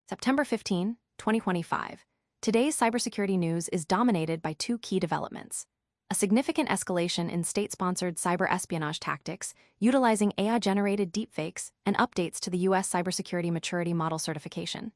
September 15, 2025. Today's cybersecurity news is dominated by two key developments: a significant escalation in state-sponsored cyber espionage tactics utilizing AI-generated deepfakes, and updates to the U.S. Cybersecurity Maturity Model Certification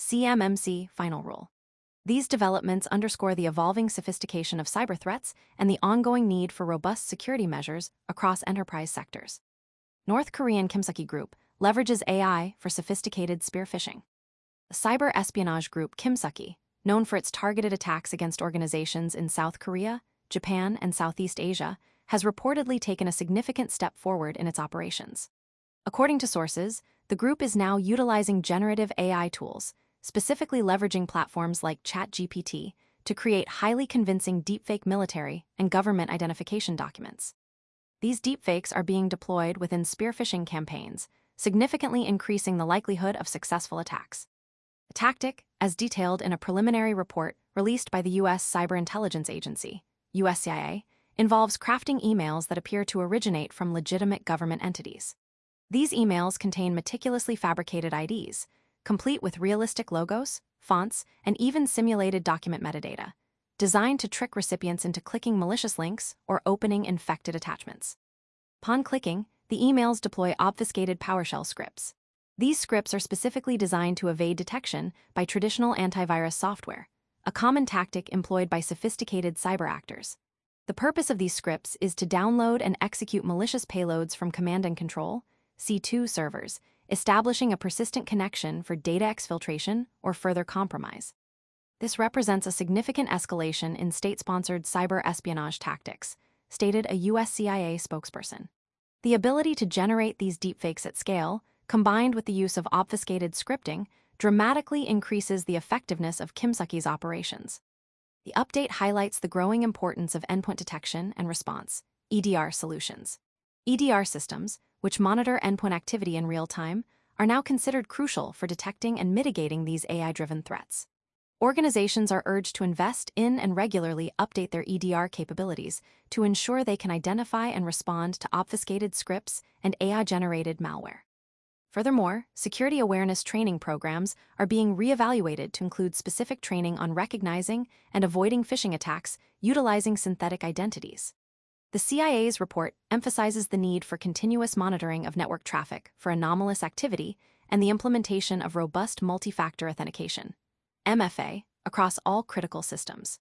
(CMMC) final rule. These developments underscore the evolving sophistication of cyber threats and the ongoing need for robust security measures across enterprise sectors. North Korean Kimsuky Group leverages AI for sophisticated spear phishing. The cyber espionage group Kimsuky, known for its targeted attacks against organizations in South Korea, Japan, and Southeast Asia, has reportedly taken a significant step forward in its operations. According to sources, the group is now utilizing generative AI tools, specifically leveraging platforms like ChatGPT, to create highly convincing deepfake military and government identification documents. These deepfakes are being deployed within spear phishing campaigns, significantly increasing the likelihood of successful attacks. The tactic, as detailed in a preliminary report released by the U.S. Cyber Intelligence Agency, USCIA, involves crafting emails that appear to originate from legitimate government entities. These emails contain meticulously fabricated IDs, complete with realistic logos, fonts, and even simulated document metadata, designed to trick recipients into clicking malicious links or opening infected attachments. Upon clicking, the emails deploy obfuscated PowerShell scripts. These scripts are specifically designed to evade detection by traditional antivirus software, a common tactic employed by sophisticated cyber actors. The purpose of these scripts is to download and execute malicious payloads from command and control (C2) servers, establishing a persistent connection for data exfiltration or further compromise. This represents a significant escalation in state-sponsored cyber espionage tactics, stated a USCIA spokesperson. The ability to generate these deepfakes at scale, combined with the use of obfuscated scripting, dramatically increases the effectiveness of Kimsuky's operations. The update highlights the growing importance of endpoint detection and response (EDR) solutions. EDR systems, which monitor endpoint activity in real time, are now considered crucial for detecting and mitigating these AI-driven threats. Organizations are urged to invest in and regularly update their EDR capabilities to ensure they can identify and respond to obfuscated scripts and AI-generated malware. Furthermore, security awareness training programs are being reevaluated to include specific training on recognizing and avoiding phishing attacks utilizing synthetic identities. The CIA's report emphasizes the need for continuous monitoring of network traffic for anomalous activity and the implementation of robust multi-factor authentication (MFA) across all critical systems.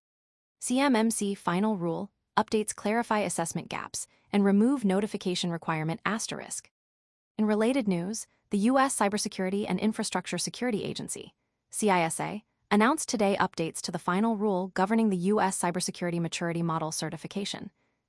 CMMC final rule updates clarify assessment gaps and remove notification requirement **. In related news, the U.S. Cybersecurity and Infrastructure Security Agency, CISA, announced today updates to the final rule governing the U.S. Cybersecurity Maturity Model Certification,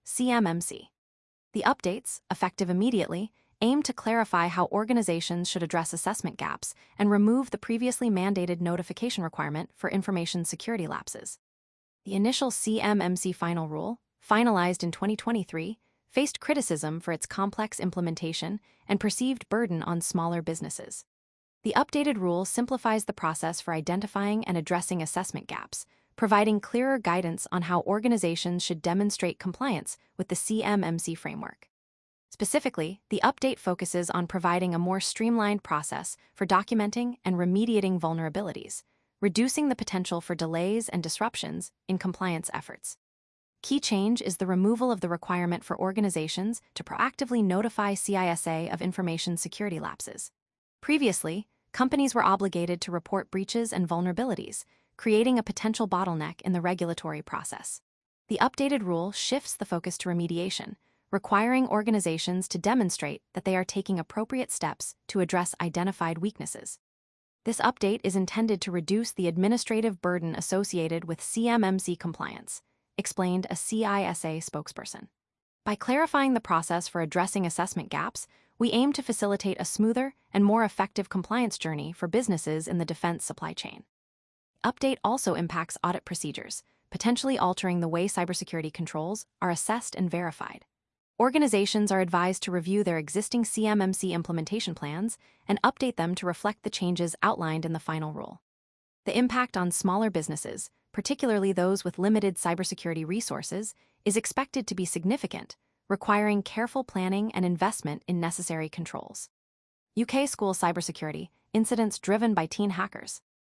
CMMC. The updates, effective immediately, aim to clarify how organizations should address assessment gaps and remove the previously mandated notification requirement for information security lapses. The initial CMMC final rule, finalized in 2023, faced criticism for its complex implementation and perceived burden on smaller businesses. The updated rule simplifies the process for identifying and addressing assessment gaps, providing clearer guidance on how organizations should demonstrate compliance with the CMMC framework. Specifically, the update focuses on providing a more streamlined process for documenting and remediating vulnerabilities, reducing the potential for delays and disruptions in compliance efforts. Key change is the removal of the requirement for organizations to proactively notify CISA of information security lapses. Previously, companies were obligated to report breaches and vulnerabilities, creating a potential bottleneck in the regulatory process. The updated rule shifts the focus to remediation, requiring organizations to demonstrate that they are taking appropriate steps to address identified weaknesses. This update is intended to reduce the administrative burden associated with CMMC compliance, explained a CISA spokesperson. By clarifying the process for addressing assessment gaps, we aim to facilitate a smoother and more effective compliance journey for businesses in the defense supply chain. The update also impacts audit procedures, potentially altering the way cybersecurity controls are assessed and verified. Organizations are advised to review their existing CMMC implementation plans and update them to reflect the changes outlined in the final rule. The impact on smaller businesses, particularly those with limited cybersecurity resources, is expected to be significant, requiring careful planning and investment in necessary controls. UK school cybersecurity, incidents driven by teen hackers.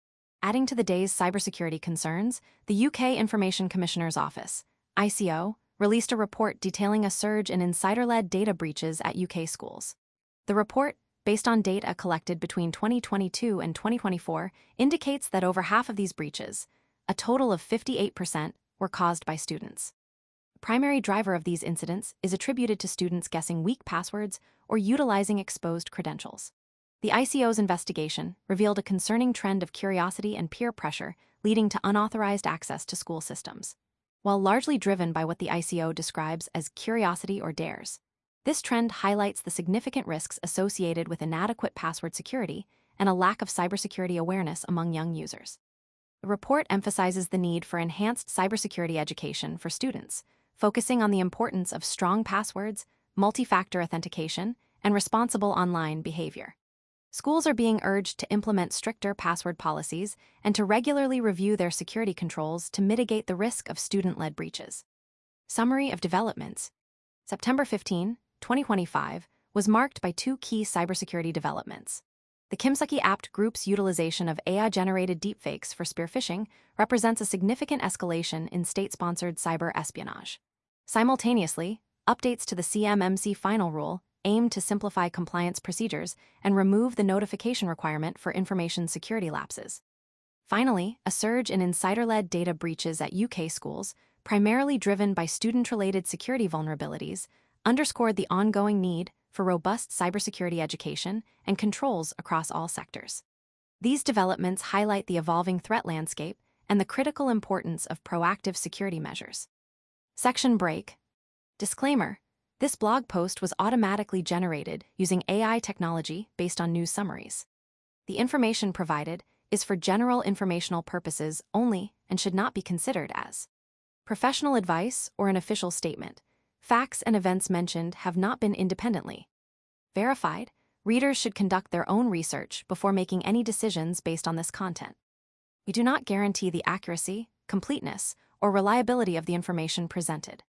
Adding to the day's cybersecurity concerns, the UK Information Commissioner's Office, ICO, released a report detailing a surge in insider-led data breaches at UK schools. The report, based on data collected between 2022 and 2024, indicates that over half of these breaches, a total of 58%, were caused by students. The primary driver of these incidents is attributed to students guessing weak passwords or utilizing exposed credentials. The ICO's investigation revealed a concerning trend of curiosity and peer pressure leading to unauthorized access to school systems. While largely driven by what the ICO describes as curiosity or dares, this trend highlights the significant risks associated with inadequate password security and a lack of cybersecurity awareness among young users. The report emphasizes the need for enhanced cybersecurity education for students, focusing on the importance of strong passwords, multi-factor authentication, and responsible online behavior. Schools are being urged to implement stricter password policies and to regularly review their security controls to mitigate the risk of student-led breaches. Summary of developments. September 15, 2025, was marked by two key cybersecurity developments. The Kimsuky Apt Group's utilization of AI-generated deepfakes for spear phishing represents a significant escalation in state-sponsored cyber espionage. Simultaneously, updates to the CMMC Final Rule aim to simplify compliance procedures and remove the notification requirement for information security lapses. Finally, a surge in insider-led data breaches at UK schools, primarily driven by student-related security vulnerabilities, underscored the ongoing need for robust cybersecurity education and controls across all sectors. These developments highlight the evolving threat landscape and the critical importance of proactive security measures. Section break. Disclaimer. This blog post was automatically generated using AI technology based on news summaries. The information provided is for general informational purposes only and should not be considered as professional advice or an official statement. Facts and events mentioned have not been independently verified. Readers should conduct their own research before making any decisions based on this content. We do not guarantee the accuracy, completeness, or reliability of the information presented.